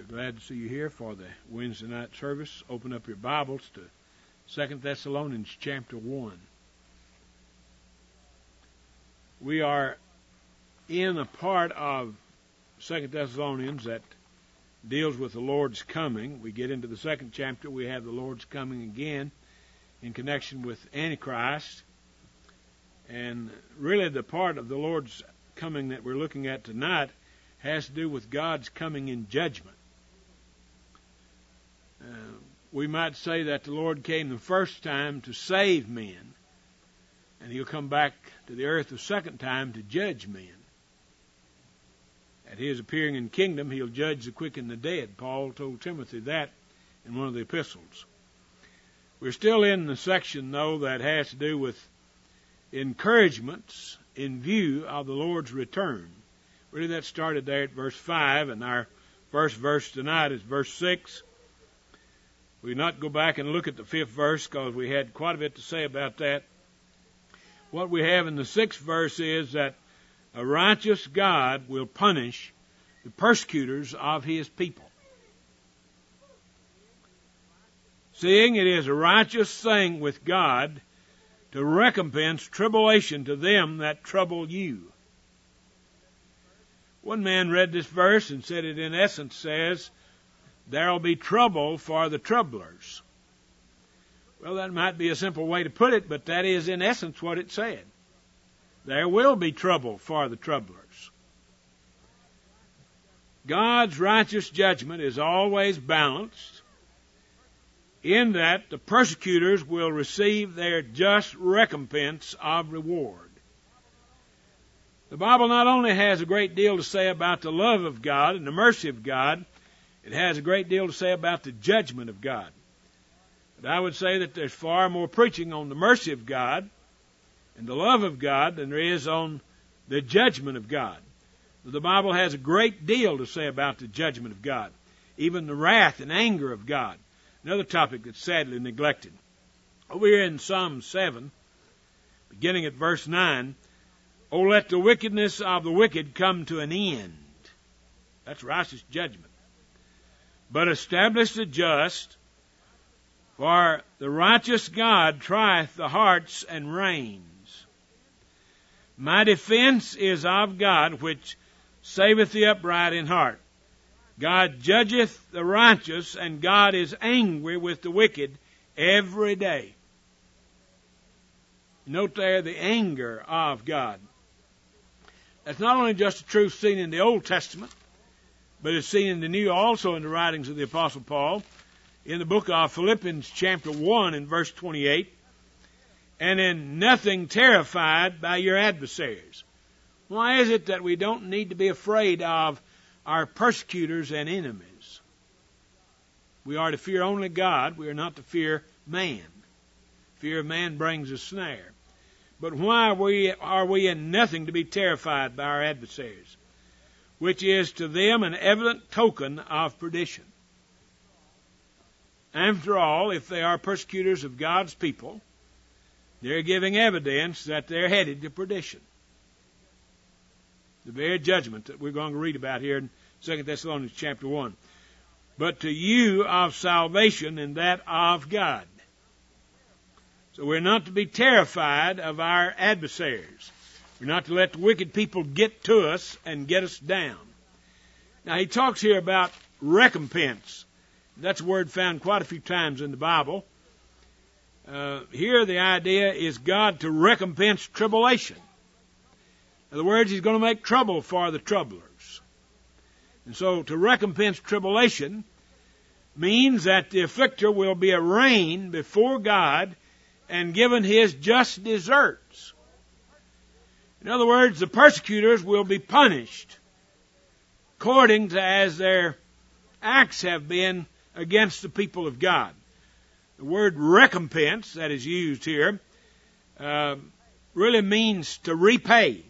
We're glad to see you here for the Wednesday night service. Open up your Bibles to 2 Thessalonians chapter 1. We are in a part of 2 Thessalonians that deals with the Lord's coming. We get into the second chapter, we have the Lord's coming again in connection with Antichrist. And really the part of the Lord's coming that we're looking at tonight has to do with God's coming in judgment. We might say that the Lord came the first time to save men, and He'll come back to the earth the second time to judge men. At His appearing in kingdom, He'll judge the quick and the dead. Paul told Timothy that in one of the epistles. We're still in the section, though, that has to do with encouragements in view of the Lord's return. Really, that started there at verse 5, and our first verse tonight is verse 6. We'll not go back and look at the 5th verse because we had quite a bit to say about that. What we have in the 6th verse is that a righteous God will punish the persecutors of His people. Seeing it is a righteous thing with God to recompense tribulation to them that trouble you. One man read this verse and said it in essence says, there'll be trouble for the troublers. Well, that might be a simple way to put it, but that is in essence what it said. There will be trouble for the troublers. God's righteous judgment is always balanced in that the persecutors will receive their just recompense of reward. The Bible not only has a great deal to say about the love of God and the mercy of God, it has a great deal to say about the judgment of God. But I would say that there's far more preaching on the mercy of God and the love of God than there is on the judgment of God. The Bible has a great deal to say about the judgment of God, even the wrath and anger of God. Another topic that's sadly neglected. Over here in Psalm 7, beginning at verse 9, "O let the wickedness of the wicked come to an end." That's righteous judgment. "But establish the just, for the righteous God trieth the hearts and reins. My defense is of God, which saveth the upright in heart. God judgeth the righteous, and God is angry with the wicked every day." Note there the anger of God. That's not only just a truth seen in the Old Testament, but it's seen in the New, also in the writings of the Apostle Paul, in the book of Philippians chapter 1 and verse 28, "And in nothing terrified by your adversaries." Why is it that we don't need to be afraid of our persecutors and enemies? We are to fear only God. We are not to fear man. Fear of man brings a snare. But why are we in nothing to be terrified by our adversaries, which is to them an evident token of perdition? After all, if they are persecutors of God's people, they're giving evidence that they're headed to perdition. The very judgment that we're going to read about here in 2 Thessalonians chapter 1. "But to you of salvation and that of God." So we're not to be terrified of our adversaries. We're not to let the wicked people get to us and get us down. Now he talks here about recompense. That's a word found quite a few times in the Bible. Here the idea is God to recompense tribulation. In other words, He's going to make trouble for the troublers. And so to recompense tribulation means that the afflictor will be arraigned before God and given his just deserts. In other words, the persecutors will be punished according to as their acts have been against the people of God. The word recompense that is used here really means to repay.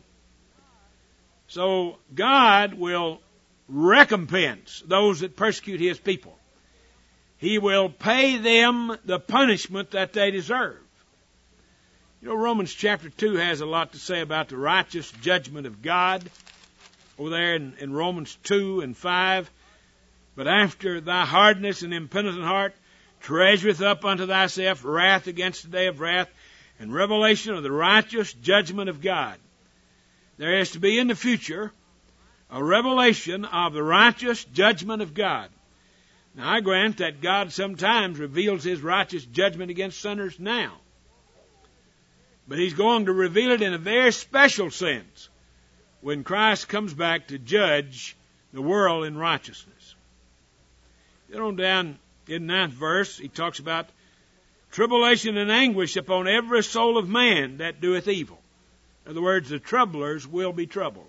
So God will recompense those that persecute His people. He will pay them the punishment that they deserve. You know, Romans chapter 2 has a lot to say about the righteous judgment of God. Over there in Romans 2 and 5, But after thy hardness and impenitent heart treasureth up unto thyself wrath against the day of wrath and revelation of the righteous judgment of God. There is to be in the future a revelation of the righteous judgment of God. Now, I grant that God sometimes reveals His righteous judgment against sinners now. But He's going to reveal it in a very special sense when Christ comes back to judge the world in righteousness. Get on down in the 9th verse, he talks about tribulation and anguish upon every soul of man that doeth evil. In other words, the troublers will be troubled.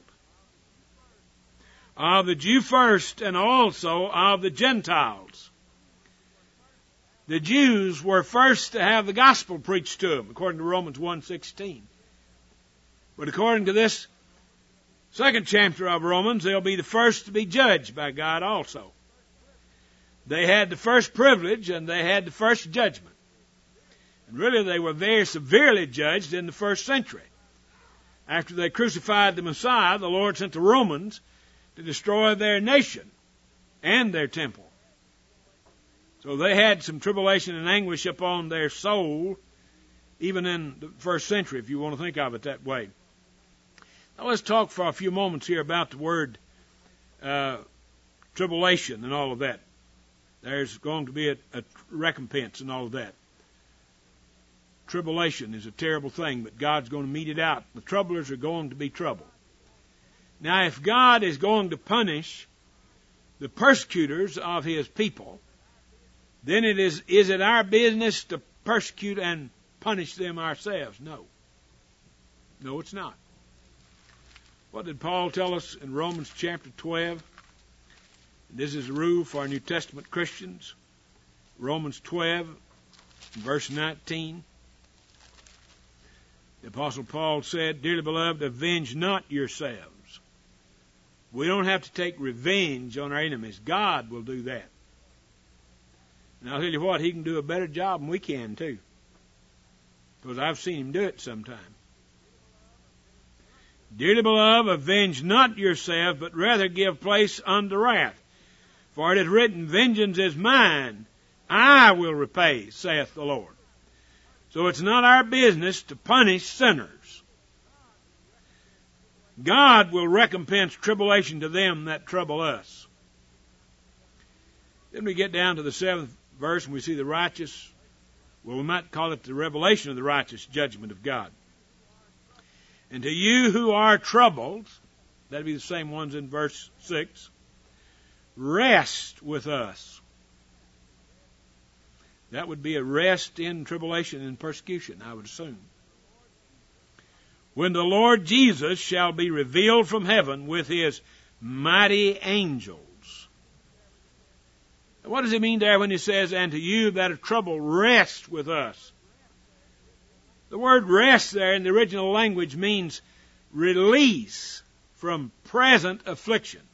Of the Jew first, and also of the Gentiles. The Jews were first to have the gospel preached to them, according to Romans 1:16. But according to this 2nd chapter of Romans, they'll be the first to be judged by God also. They had the first privilege and they had the first judgment. And really they were very severely judged in the 1st century. After they crucified the Messiah, the Lord sent the Romans to destroy their nation and their temple. So they had some tribulation and anguish upon their soul, even in the 1st century, if you want to think of it that way. Now let's talk for a few moments here about the word tribulation and all of that. There's going to be a recompense and all of that. Tribulation is a terrible thing, but God's going to mete it out. The troublers are going to be troubled. Now, if God is going to punish the persecutors of His people, then is it our business to persecute and punish them ourselves? No. No, it's not. What did Paul tell us in Romans chapter 12? This is a rule for our New Testament Christians. Romans 12, verse 19. The Apostle Paul said, Dearly beloved, avenge not yourselves. We don't have to take revenge on our enemies. God will do that. And I'll tell you what, He can do a better job than we can too. Because I've seen Him do it sometime. Dearly beloved, avenge not yourselves, but rather give place unto wrath. For it is written, Vengeance is mine, I will repay, saith the Lord. So it's not our business to punish sinners. God will recompense tribulation to them that trouble us. Then we get down to the 7th verse and we see the righteous, well, we might call it the revelation of the righteous judgment of God. And to you who are troubled, that'd be the same ones in verse 6, rest with us. That would be a rest in tribulation and persecution, I would assume. When the Lord Jesus shall be revealed from heaven with His mighty angels. And what does He mean there when He says, and to you that are troubled, rest with us? The word rest there in the original language means release from present afflictions.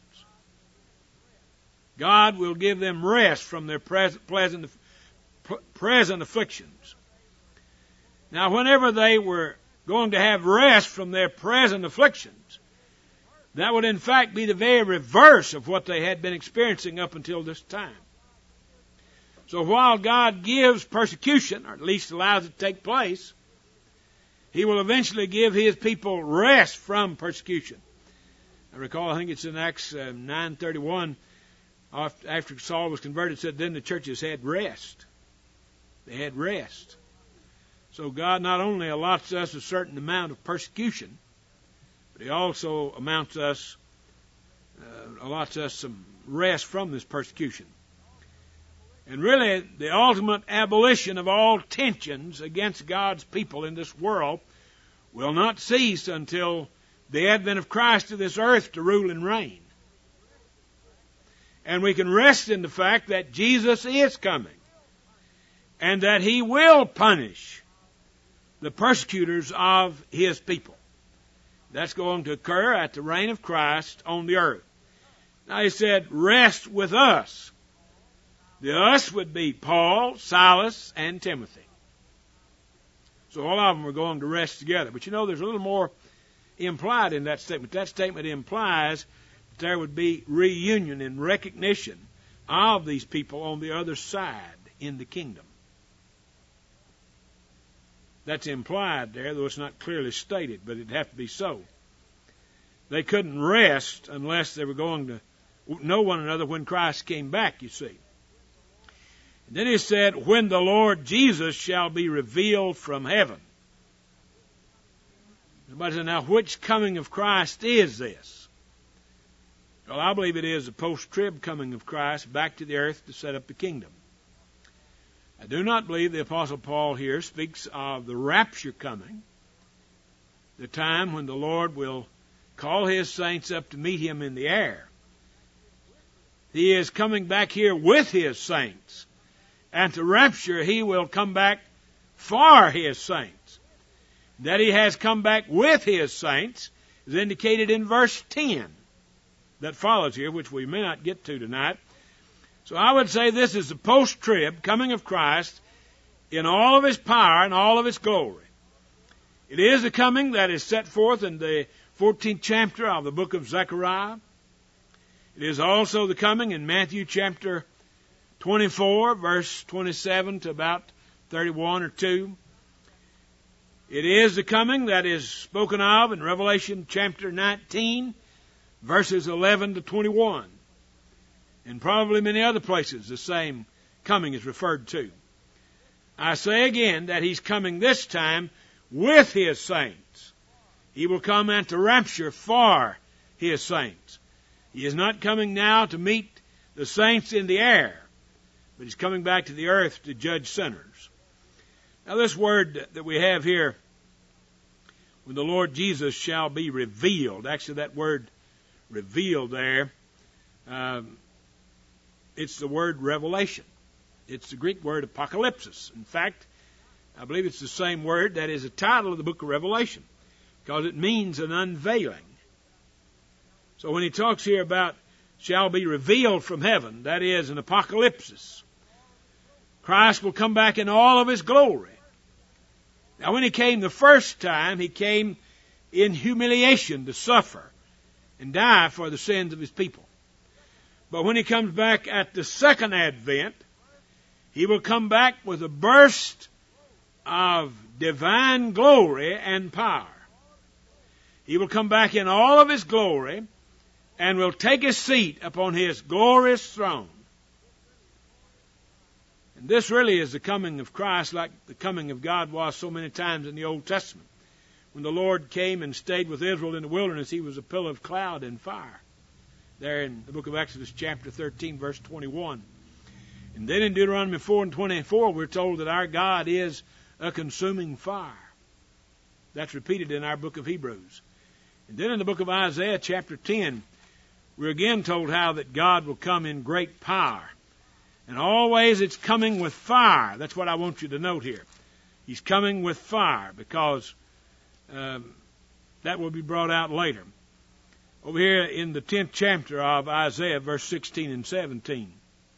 God will give them rest from their present afflictions. Now, whenever they were going to have rest from their present afflictions, that would in fact be the very reverse of what they had been experiencing up until this time. So while God gives persecution, or at least allows it to take place, He will eventually give His people rest from persecution. I recall, I think it's in Acts 9:31, after Saul was converted, it said, then the churches had rest. They had rest. So God not only allots us a certain amount of persecution, but He also allots us some rest from this persecution. And really, the ultimate abolition of all tensions against God's people in this world will not cease until the advent of Christ to this earth to rule and reign. And we can rest in the fact that Jesus is coming and that He will punish the persecutors of His people. That's going to occur at the reign of Christ on the earth. Now He said, rest with us. The us would be Paul, Silas, and Timothy. So all of them are going to rest together. But you know, there's a little more implied in that statement. That statement implies that there would be reunion and recognition of these people on the other side in the kingdom. That's implied there, though it's not clearly stated, but it'd have to be so. They couldn't rest unless they were going to know one another when Christ came back, you see. And then he said, when the Lord Jesus shall be revealed from heaven. Somebody said, now which coming of Christ is this? Well, I believe it is the post-trib coming of Christ back to the earth to set up the kingdom. I do not believe the Apostle Paul here speaks of the rapture coming, the time when the Lord will call His saints up to meet Him in the air. He is coming back here with His saints. And to rapture, He will come back for His saints. That He has come back with His saints is indicated in verse 10 that follows here, which we may not get to tonight. So I would say this is the post-trib coming of Christ in all of His power and all of His glory. It is the coming that is set forth in the 14th chapter of the book of Zechariah. It is also the coming in Matthew chapter 24, verse 27 to about 31 or 2. It is the coming that is spoken of in Revelation chapter 19, verses 11 to 21. And probably many other places the same coming is referred to. I say again that He's coming this time with His saints. He will come and to rapture for His saints. He is not coming now to meet the saints in the air, but He's coming back to the earth to judge sinners. Now this word that we have here, when the Lord Jesus shall be revealed, actually that word revealed there, it's the word revelation. It's the Greek word apocalypsis. In fact, I believe it's the same word that is the title of the book of Revelation, because it means an unveiling. So when he talks here about shall be revealed from heaven, that is an apocalypsis. Christ will come back in all of His glory. Now when He came the first time, He came in humiliation to suffer and die for the sins of His people. But when He comes back at the second advent, He will come back with a burst of divine glory and power. He will come back in all of His glory and will take His seat upon His glorious throne. And this really is the coming of Christ, like the coming of God was so many times in the Old Testament. When the Lord came and stayed with Israel in the wilderness, He was a pillar of cloud and fire. There in the book of Exodus chapter 13, verse 21. And then in Deuteronomy 4 and 24, we're told that our God is a consuming fire. That's repeated in our book of Hebrews. And then in the book of Isaiah chapter 10, we're again told how that God will come in great power. And always it's coming with fire. That's what I want you to note here. He's coming with fire, because that will be brought out later. Over here in the 10th chapter of Isaiah, verse 16 and 17.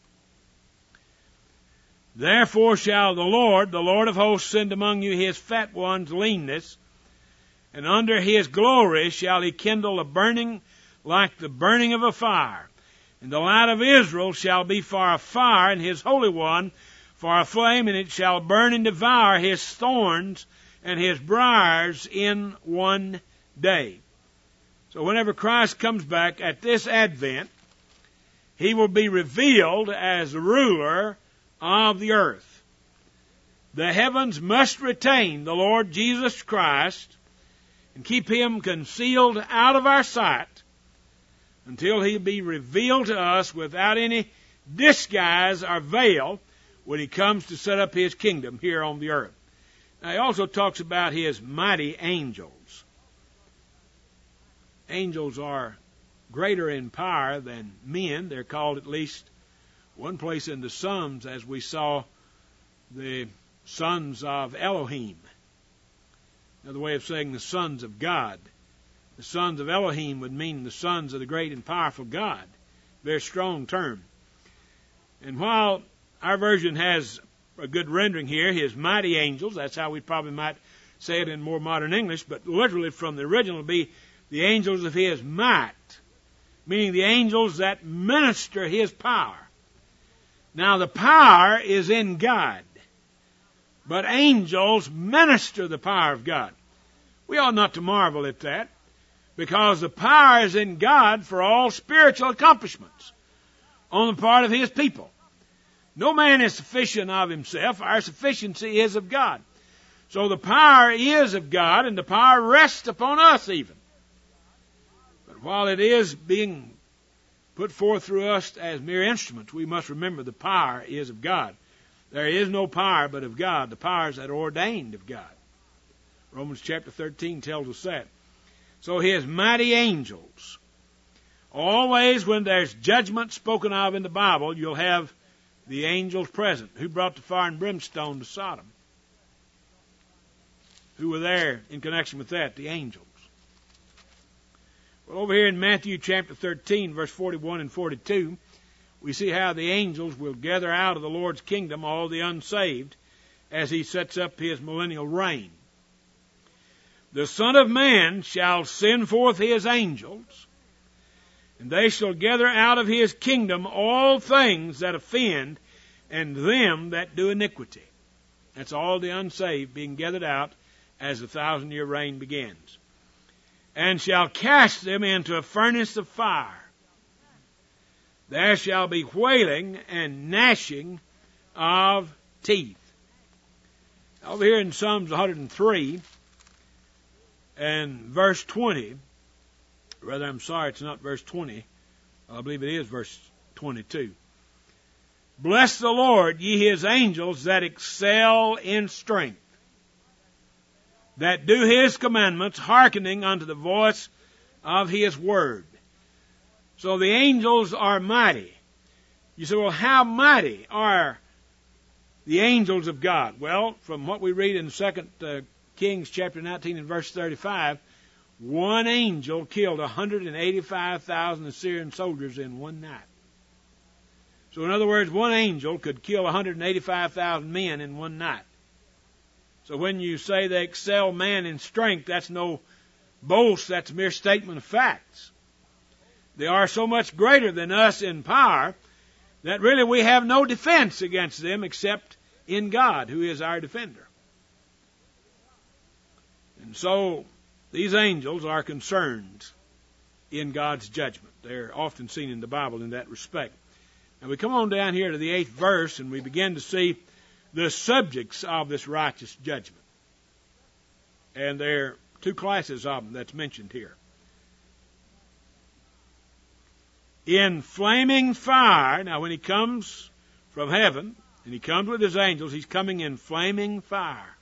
Therefore shall the Lord of hosts, send among you His fat ones' leanness, and under His glory shall He kindle a burning like the burning of a fire. And the light of Israel shall be for a fire, and His Holy One for a flame, and it shall burn and devour His thorns and His briars in one day. So whenever Christ comes back at this advent, He will be revealed as the ruler of the earth. The heavens must retain the Lord Jesus Christ and keep Him concealed out of our sight until He be revealed to us without any disguise or veil when He comes to set up His kingdom here on the earth. Now He also talks about His mighty angels. Angels are greater in power than men. They're called, at least one place in the Psalms, as we saw, the sons of Elohim. Another way of saying the sons of God. The sons of Elohim would mean the sons of the great and powerful God. Very strong term. And while our version has a good rendering here, His mighty angels, that's how we probably might say it in more modern English, but literally from the original would be the angels of His might, meaning the angels that minister His power. Now the power is in God, but angels minister the power of God. We ought not to marvel at that, because the power is in God for all spiritual accomplishments on the part of His people. No man is sufficient of himself. Our sufficiency is of God. So the power is of God, and the power rests upon us even. But while it is being put forth through us as mere instruments, we must remember the power is of God. There is no power but of God, the powers that are ordained of God. Romans chapter 13 tells us that. So His mighty angels. Always when there's judgment spoken of in the Bible, you'll have the angels present. Who brought the fire and brimstone to Sodom? Who were there in connection with that? The angels. Well, over here in Matthew chapter 13, verse 41 and 42, we see how the angels will gather out of the Lord's kingdom all the unsaved as He sets up His millennial reign. The Son of Man shall send forth His angels, and they shall gather out of His kingdom all things that offend, and them that do iniquity. That's all the unsaved being gathered out as the 1,000-year reign begins. And shall cast them into a furnace of fire. There shall be wailing and gnashing of teeth. Over here in Psalms 103 and verse 20, rather, I'm sorry, it's not verse 20. I believe it is verse 22. Bless the Lord, ye His angels that excel in strength, that do His commandments, hearkening unto the voice of His word. So the angels are mighty. You say, well, how mighty are the angels of God? Well, from what we read in 2 Kings chapter 19 and verse 35, one angel killed 185,000 Assyrian soldiers in one night. So in other words, one angel could kill 185,000 men in one night. So when you say they excel man in strength, that's no boast, that's a mere statement of facts. They are so much greater than us in power that really we have no defense against them except in God, who is our defender. And so these angels are concerned in God's judgment. They're often seen in the Bible in that respect. And we come on down here to the 8th verse, and we begin to see the subjects of this righteous judgment. And there are two classes of them that's mentioned here. In flaming fire, now when He comes from heaven, and He comes with His angels, He's coming in flaming fire,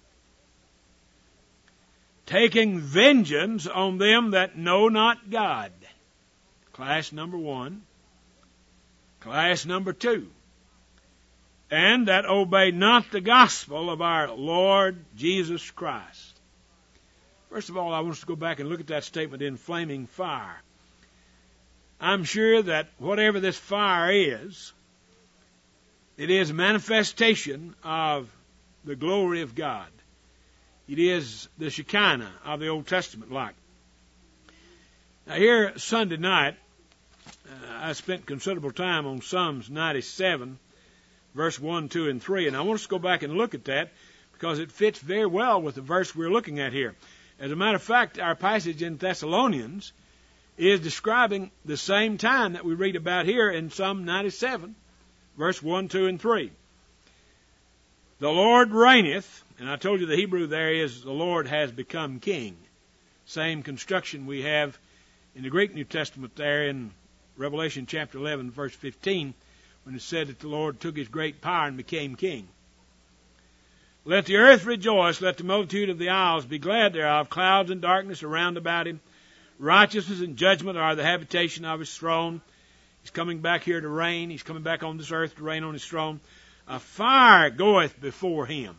taking vengeance on them that know not God. Class number 1. Class number 2. And that obey not the gospel of our Lord Jesus Christ. First of all, I want us to go back and look at that statement, in flaming fire. I'm sure that whatever this fire is, it is a manifestation of the glory of God. It is the Shekinah of the Old Testament like. Now here Sunday night, I spent considerable time on Psalms 97, verse 1, 2, and 3, and I want us to go back and look at that because it fits very well with the verse we're looking at here. As a matter of fact, our passage in Thessalonians is describing the same time that we read about here in Psalm 97, verse 1, 2, and 3. The Lord reigneth, and I told you the Hebrew there is the Lord has become king. Same construction we have in the Greek New Testament there in Revelation chapter 11, verse 15, when it said that the Lord took His great power and became king. Let the earth rejoice, let the multitude of the isles be glad thereof, clouds and darkness around about Him. Righteousness and judgment are the habitation of His throne. He's coming back here to reign. He's coming back on this earth to reign on His throne. A fire goeth before Him,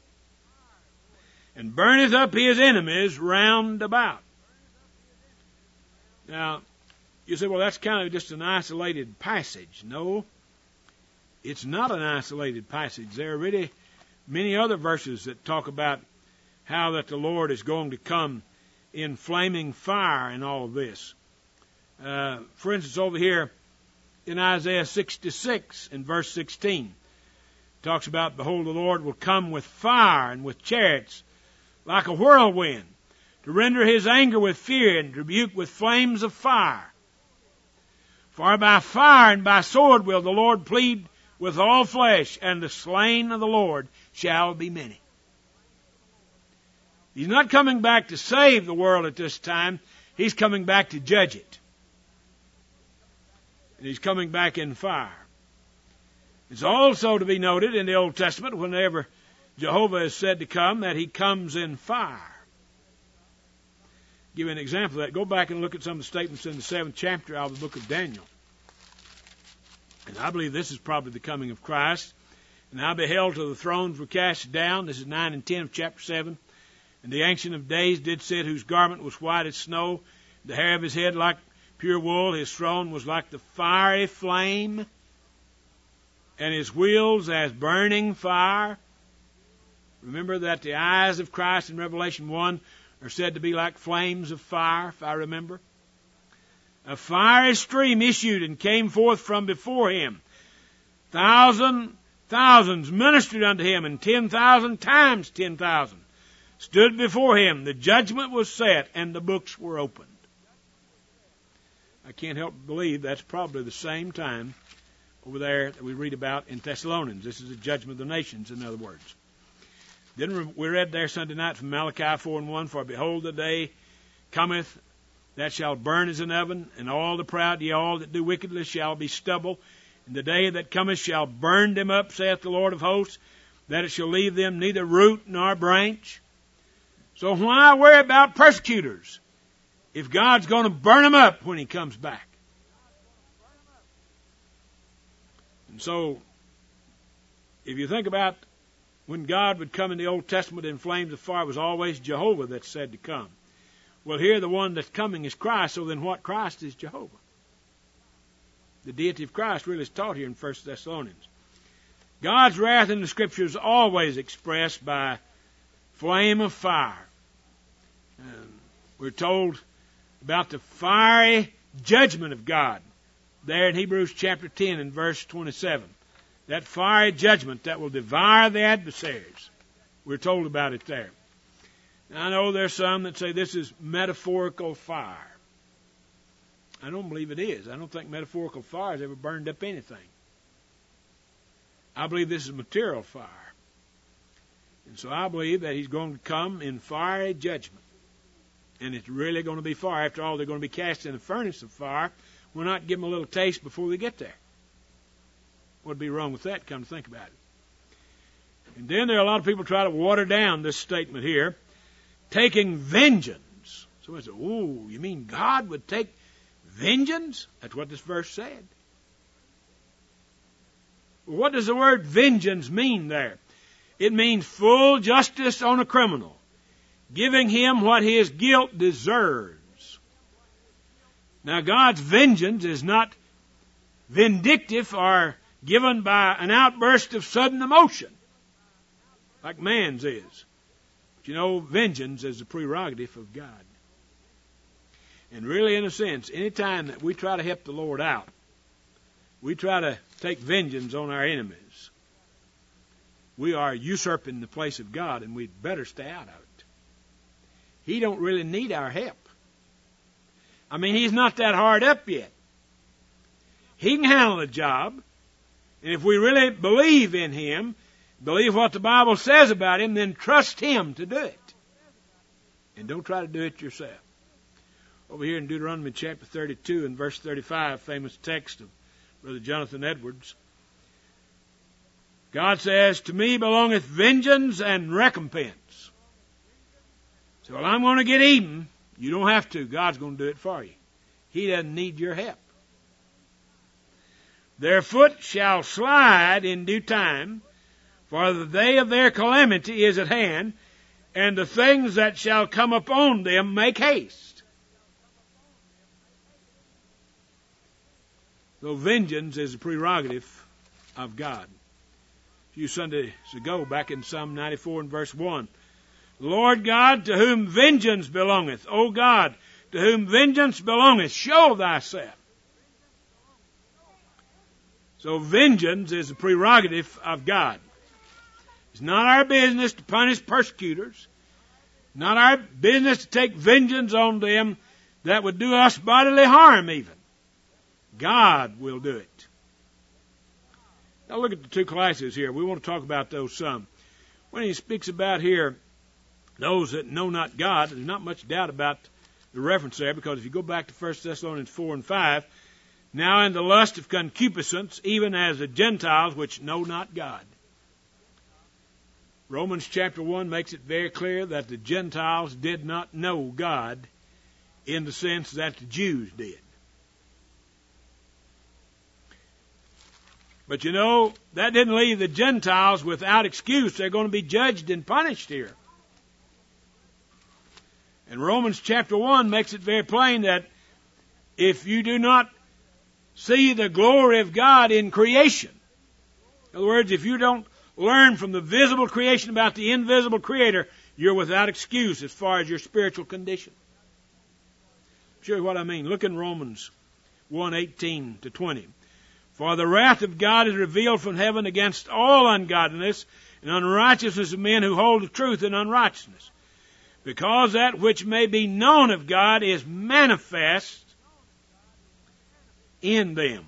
and burneth up His enemies round about. Now, you say, well, that's kind of just an isolated passage. No, it's not an isolated passage. There are really many other verses that talk about how that the Lord is going to come in flaming fire and all of this. For instance, over here in Isaiah 66 in verse 16. It talks about, behold, the Lord will come with fire and with chariots like a whirlwind, to render his anger with fury and rebuke with flames of fire. For by fire and by sword will the Lord plead with all flesh, and the slain of the Lord shall be many. He's not coming back to save the world at this time. He's coming back to judge it. And he's coming back in fire. It's also to be noted in the Old Testament, whenever Jehovah is said to come, that he comes in fire. Give you an example of that. Go back and look at some of the statements in the 7th chapter of the book of Daniel. And I believe this is probably the coming of Christ. And I beheld till the thrones were cast down. This is 9 and 10 of chapter 7. And the Ancient of Days did sit, whose garment was white as snow, the hair of his head like pure wool. His throne was like the fiery flame, and his wheels as burning fire. Remember that the eyes of Christ in Revelation 1 are said to be like flames of fire, if I remember. A fiery stream issued and came forth from before him. Thousands ministered unto him, and 10,000 times 10,000 stood before him. The judgment was set, and the books were opened. I can't help but believe that's probably the same time over there that we read about in Thessalonians. This is the judgment of the nations, in other words. Then we read there Sunday night from Malachi 4 and 1, for behold, the day cometh that shall burn as an oven, and all the proud, yea, all that do wickedly, shall be stubble. And the day that cometh shall burn them up, saith the Lord of hosts, that it shall leave them neither root nor branch. So why worry about persecutors if God's going to burn them up when he comes back? And so, if you think about when God would come in the Old Testament in flames of fire, it was always Jehovah that's said to come. Well, here the one that's coming is Christ, so then what? Christ is Jehovah. The deity of Christ really is taught here in 1 Thessalonians. God's wrath in the Scriptures is always expressed by flame of fire. We're told about the fiery judgment of God there in Hebrews chapter 10 and verse 27. That fiery judgment that will devour the adversaries. We're told about it there. Now, I know there's some that say this is metaphorical fire. I don't believe it is. I don't think metaphorical fire has ever burned up anything. I believe this is material fire. And so I believe that he's going to come in fiery judgment. And it's really going to be fire. After all, they're going to be cast in a furnace of fire. We'll not give them a little taste before we get there. What'd be wrong with that, come to think about it? And then there are a lot of people try to water down this statement here, taking vengeance. So I said, oh, you mean God would take vengeance? That's what this verse said. Well, what does the word vengeance mean there? It means full justice on a criminal, giving him what his guilt deserves. Now, God's vengeance is not vindictive or given by an outburst of sudden emotion, like man's is. But you know, vengeance is the prerogative of God. And really, in a sense, any time that we try to help the Lord out, we try to take vengeance on our enemies, we are usurping the place of God, and we'd better stay out of it. He don't really need our help. I mean, he's not that hard up yet. He can handle the job. And if we really believe in him, believe what the Bible says about him, then trust him to do it. And don't try to do it yourself. Over here in Deuteronomy chapter 32 and verse 35, famous text of Brother Jonathan Edwards, God says, to me belongeth vengeance and recompense. So, well, I'm going to get even. You don't have to. God's going to do it for you. He doesn't need your help. Their foot shall slide in due time, for the day of their calamity is at hand, and the things that shall come upon them make haste. So vengeance is a prerogative of God. A few Sundays ago, back in Psalm 94 and verse 1, Lord God, to whom vengeance belongeth, O God, to whom vengeance belongeth, show thyself. So vengeance is a prerogative of God. It's not our business to punish persecutors. Not our business to take vengeance on them that would do us bodily harm even. God will do it. Now look at the two classes here. We want to talk about those some. When he speaks about here, those that know not God, there's not much doubt about the reference there, because if you go back to 1 Thessalonians 4 and 5, now in the lust of concupiscence, even as the Gentiles which know not God. Romans chapter 1 makes it very clear that the Gentiles did not know God in the sense that the Jews did. But you know, that didn't leave the Gentiles without excuse. They're going to be judged and punished here. And Romans chapter 1 makes it very plain that if you do not see the glory of God in creation, in other words, if you don't learn from the visible creation about the invisible Creator, you're without excuse as far as your spiritual condition. I'll show you what I mean. Look in Romans 1:18 to 20. For the wrath of God is revealed from heaven against all ungodliness and unrighteousness of men who hold the truth in unrighteousness, because that which may be known of God is manifest in them.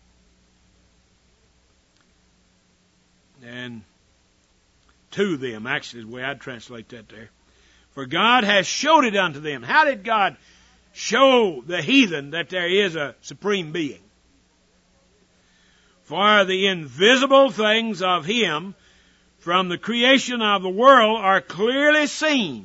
And to them, actually, is the way I'd translate that there. For God has showed it unto them. How did God show the heathen that there is a supreme being? For the invisible things of Him from the creation of the world are clearly seen,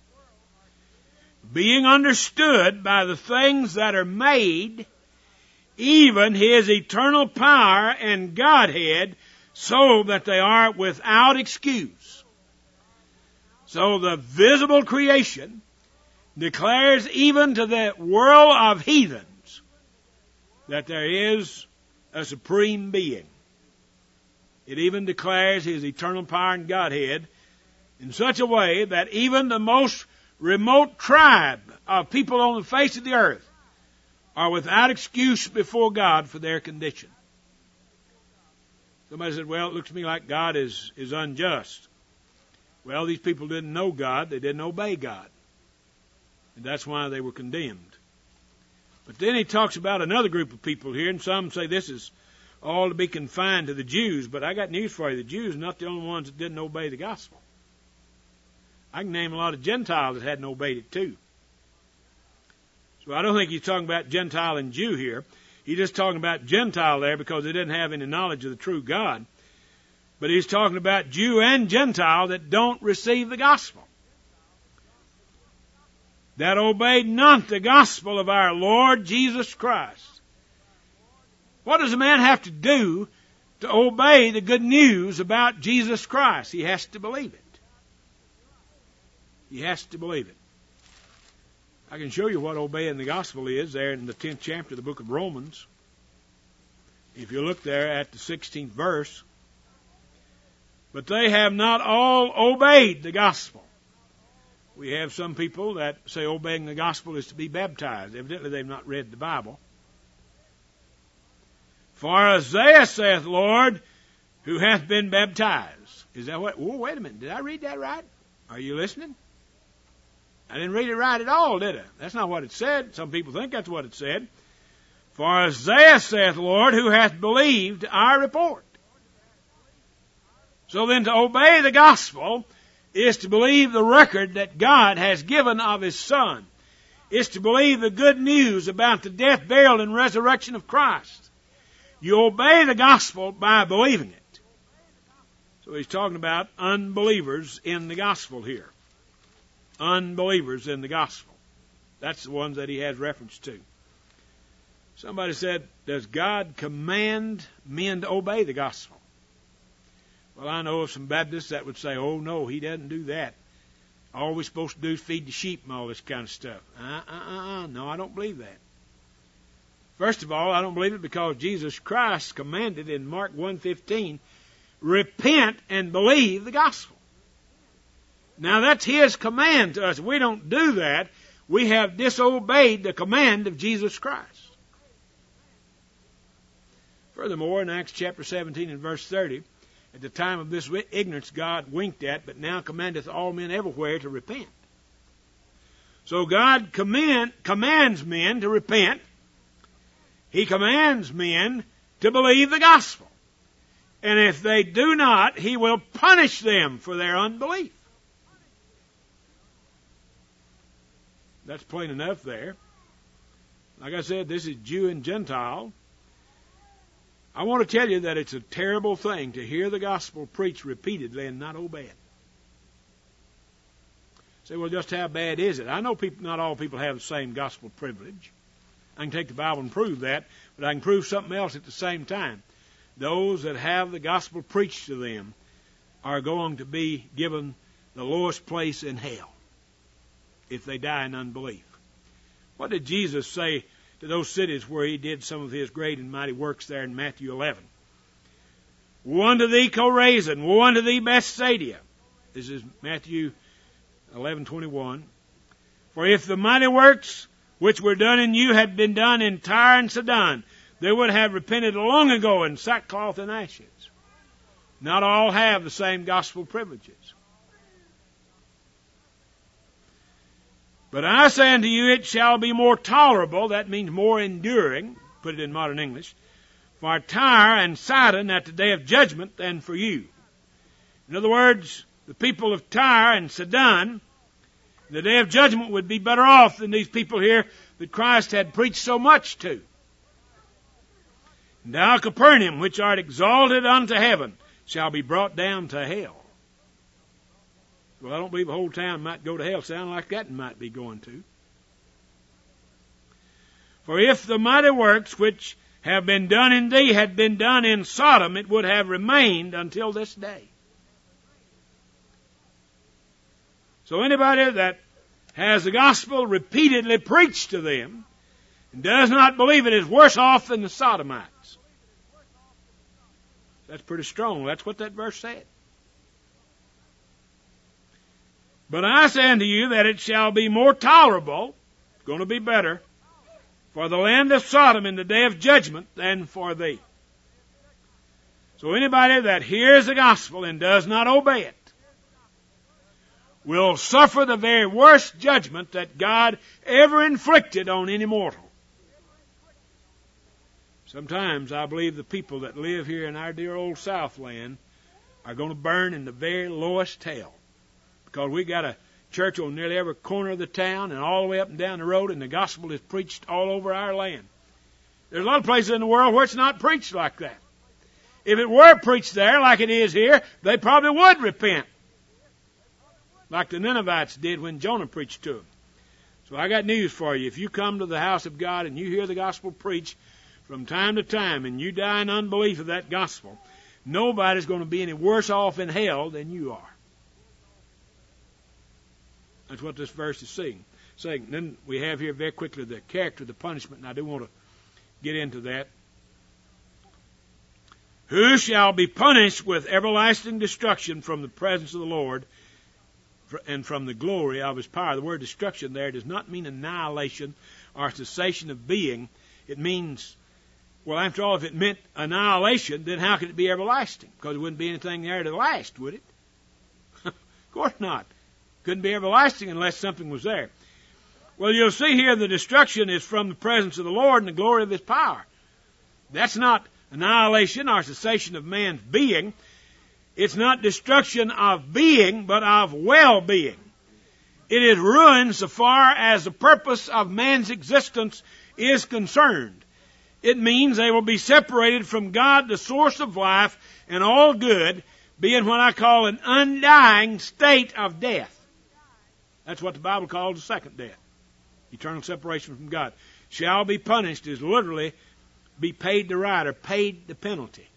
being understood by the things that are made, even His eternal power and Godhead, so that they are without excuse. So the visible creation declares even to the world of heathens that there is a supreme being. It even declares His eternal power and Godhead in such a way that even the most remote tribe of people on the face of the earth are without excuse before God for their condition. Somebody said, well, it looks to me like God is unjust. Well, these people didn't know God. They didn't obey God. And that's why they were condemned. But then he talks about another group of people here, and some say this is all to be confined to the Jews. But I got news for you. The Jews are not the only ones that didn't obey the gospel. I can name a lot of Gentiles that hadn't obeyed it too. So I don't think he's talking about Gentile and Jew here. He's just talking about Gentile there because they didn't have any knowledge of the true God. But he's talking about Jew and Gentile that don't receive the gospel, that obeyed not the gospel of our Lord Jesus Christ. What does a man have to do to obey the good news about Jesus Christ? He has to believe it. He has to believe it. I can show you what obeying the gospel is there in the 10th chapter of the book of Romans. If you look there at the 16th verse. But they have not all obeyed the gospel. We have some people that say obeying the gospel is to be baptized. Evidently they've not read the Bible. For Isaiah saith, Lord, who hath been baptized. Is that what? Oh, wait a minute. Did I read that right? Are you listening? I didn't read it right at all, did I? That's not what it said. Some people think that's what it said. For Isaiah saith, Lord, who hath believed our report. So then to obey the gospel is to believe the record that God has given of His Son. Is to believe the good news about the death, burial, and resurrection of Christ. You obey the gospel by believing it. So he's talking about unbelievers in the gospel here. Unbelievers in the gospel. That's the ones that he has reference to. Somebody said, does God command men to obey the gospel? Well, I know of some Baptists that would say, oh no, He doesn't do that. All we're supposed to do is feed the sheep and all this kind of stuff. No, I don't believe that. First of all, I don't believe it because Jesus Christ commanded in Mark 1:15, repent and believe the gospel. Now that's His command to us. If we don't do that, we have disobeyed the command of Jesus Christ. 1 Furthermore, in Acts chapter 17 and verse 30, at the time of this ignorance God winked at, but now commandeth all men everywhere to repent. So God commands men to repent. He commands men to believe the gospel. And if they do not, He will punish them for their unbelief. That's plain enough there. Like I said, this is Jew and Gentile. I want to tell you that it's a terrible thing to hear the gospel preached repeatedly and not obey it. Say, well, just how bad is it? I know not all people have the same gospel privilege. I can take the Bible and prove that, but I can prove something else at the same time. Those that have the gospel preached to them are going to be given the lowest place in hell if they die in unbelief. What did Jesus say to those cities where He did some of His great and mighty works there in Matthew 11? Woe unto thee, Chorazin! Woe unto thee, Bethsaida! This is Matthew 11:21. For if the mighty works which were done in you had been done in Tyre and Sidon, they would have repented long ago in sackcloth and ashes. Not all have the same gospel privileges. But I say unto you, it shall be more tolerable, that means more enduring, put it in modern English, for Tyre and Sidon at the day of judgment than for you. In other words, the people of Tyre and Sidon, the day of judgment would be better off than these people here that Christ had preached so much to. And thou, Capernaum, which art exalted unto heaven, shall be brought down to hell. Well, I don't believe the whole town might go to hell. Sound like that might be going to. For if the mighty works which have been done in thee had been done in Sodom, it would have remained until this day. So anybody that has the gospel repeatedly preached to them and does not believe it is worse off than the Sodomites. That's pretty strong. That's what that verse said. But I say unto you that it shall be more tolerable, going to be better, for the land of Sodom in the day of judgment than for thee. So anybody that hears the gospel and does not obey it will suffer the very worst judgment that God ever inflicted on any mortal. Sometimes I believe the people that live here in our dear old Southland are going to burn in the very lowest hell. Because we got a church on nearly every corner of the town and all the way up and down the road, and the gospel is preached all over our land. There's a lot of places in the world where it's not preached like that. If it were preached there like it is here, they probably would repent. Like the Ninevites did when Jonah preached to them. So I got news for you. If you come to the house of God and you hear the gospel preached from time to time and you die in unbelief of that gospel, nobody's going to be any worse off in hell than you are. That's what this verse is saying. Then we have here very quickly the character of the punishment, and I do want to get into that. Who shall be punished with everlasting destruction from the presence of the Lord and from the glory of His power? The word destruction there does not mean annihilation or cessation of being. It means, well, after all, if it meant annihilation, then how could it be everlasting? Because there wouldn't be anything there to last, would it? Of course not. Couldn't be everlasting unless something was there. Well, you'll see here the destruction is from the presence of the Lord and the glory of His power. That's not annihilation or cessation of man's being. It's not destruction of being, but of well-being. It is ruin so far as the purpose of man's existence is concerned. It means they will be separated from God, the source of life and all good, being what I call an undying state of death. That's what the Bible calls the second death. Eternal separation from God. Shall be punished is literally be paid the right or paid the penalty.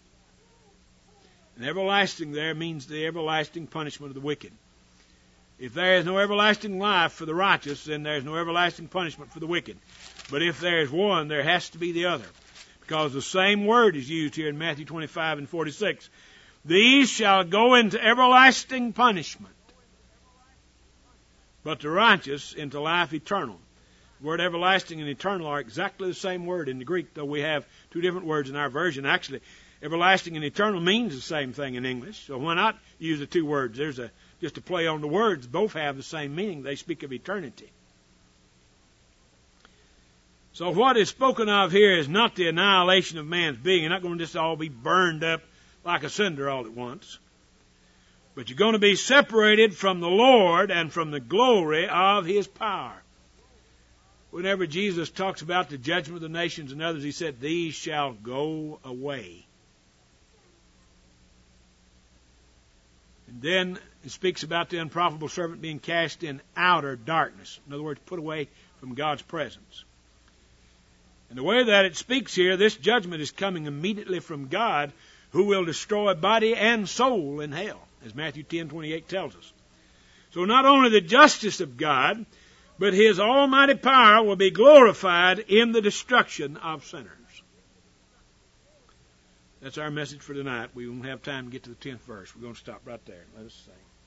And everlasting there means the everlasting punishment of the wicked. If there is no everlasting life for the righteous, then there is no everlasting punishment for the wicked. But if there is one, there has to be the other. Because the same word is used here in Matthew 25 and 46. These shall go into everlasting punishment, but the righteous into life eternal. The word everlasting and eternal are exactly the same word in the Greek, though we have two different words in our version. Actually, everlasting and eternal means the same thing in English, so why not use the two words? There's just a play on the words. Both have the same meaning. They speak of eternity. So what is spoken of here is not the annihilation of man's being. You're not going to just all be burned up like a cinder all at once. But you're going to be separated from the Lord and from the glory of His power. Whenever Jesus talks about the judgment of the nations and others, He said, these shall go away. And then it speaks about the unprofitable servant being cast in outer darkness. In other words, put away from God's presence. And the way that it speaks here, this judgment is coming immediately from God, who will destroy body and soul in hell, as Matthew 10:28 tells us. So not only the justice of God, but His almighty power will be glorified in the destruction of sinners. That's our message for tonight. We won't have time to get to the 10th verse. We're going to stop right there. Let us sing.